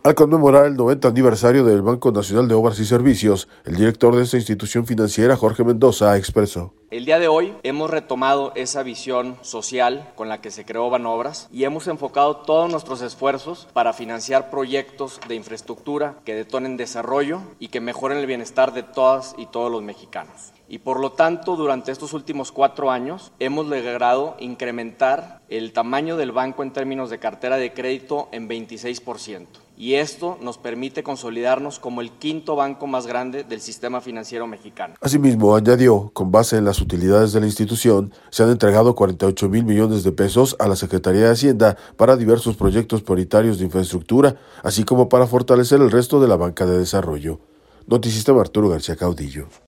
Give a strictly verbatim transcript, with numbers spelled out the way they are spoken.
Al conmemorar el noventa aniversario del Banco Nacional de Obras y Servicios, el director de esta institución financiera, Jorge Mendoza, expresó: El día de hoy hemos retomado esa visión social con la que se creó Banobras y hemos enfocado todos nuestros esfuerzos para financiar proyectos de infraestructura que detonen desarrollo y que mejoren el bienestar de todas y todos los mexicanos. Y por lo tanto, durante estos últimos cuatro años hemos logrado incrementar el tamaño del banco en términos de cartera de crédito en veintiséis por ciento. Y esto nos permite consolidarnos como el quinto banco más grande del sistema financiero mexicano. Asimismo, añadió, con base en las utilidades de la institución, se han entregado cuarenta y ocho mil millones de pesos a la Secretaría de Hacienda para diversos proyectos prioritarios de infraestructura, así como para fortalecer el resto de la banca de desarrollo. Notisistema Arturo García Caudillo.